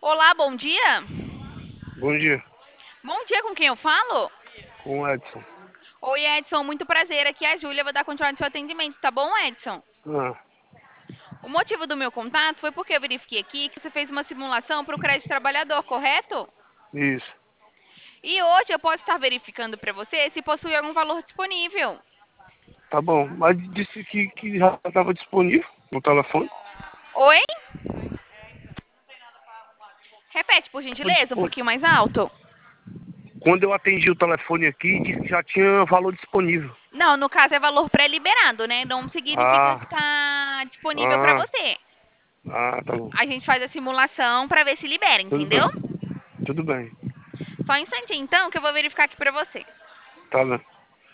Olá, bom dia. Bom dia, Bom dia, com quem eu falo? com o Edson. Oi, Edson, muito prazer. Aqui é a Júlia, vou dar continuidade no seu atendimento, tá bom, Edson? Ah, O motivo do meu contato foi porque eu verifiquei aqui que você fez uma simulação para o crédito trabalhador, correto? isso. E hoje eu posso estar verificando para você se possui algum valor disponível. Tá bom, mas disse que já estava disponível no telefone. Oi? Repete, por Tava gentileza, um disponível. pouquinho mais alto. Quando eu atendi o telefone aqui, disse que já tinha valor disponível. Não, no caso é valor pré-liberado, né? Não significa que Ah, está disponível para ah, você. tá bom. A gente faz a simulação para ver se libera, Tudo entendeu? bem, tudo bem. Só um instantinho, então, que eu vou verificar aqui para você. Tá bem.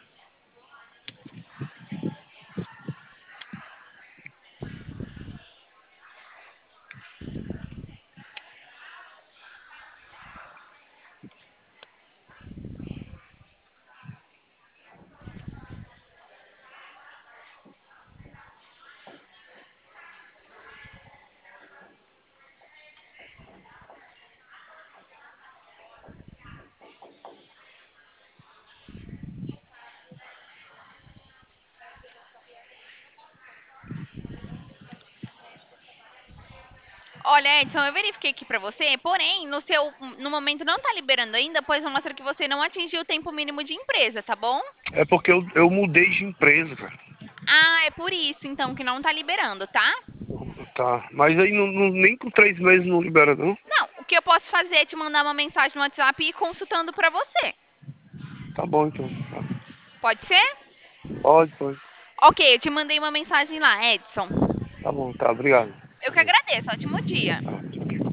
Olha, Edson, eu verifiquei aqui pra você, porém, no momento não tá liberando ainda, pois mostra que você não atingiu o tempo mínimo de empresa, tá bom? É porque eu mudei de empresa, cara. Ah, é por isso, então, que não tá liberando, tá? Tá, mas aí nem com 3 meses não libera, não? Não, o que eu posso fazer é te mandar uma mensagem no WhatsApp e ir consultando pra você. Tá bom, então. Tá. Pode ser? Pode, pode. Ok, eu te mandei uma mensagem lá, Edson. Tá bom, tá, obrigado. Eu que agradeço, ótimo dia. Tá, tchau.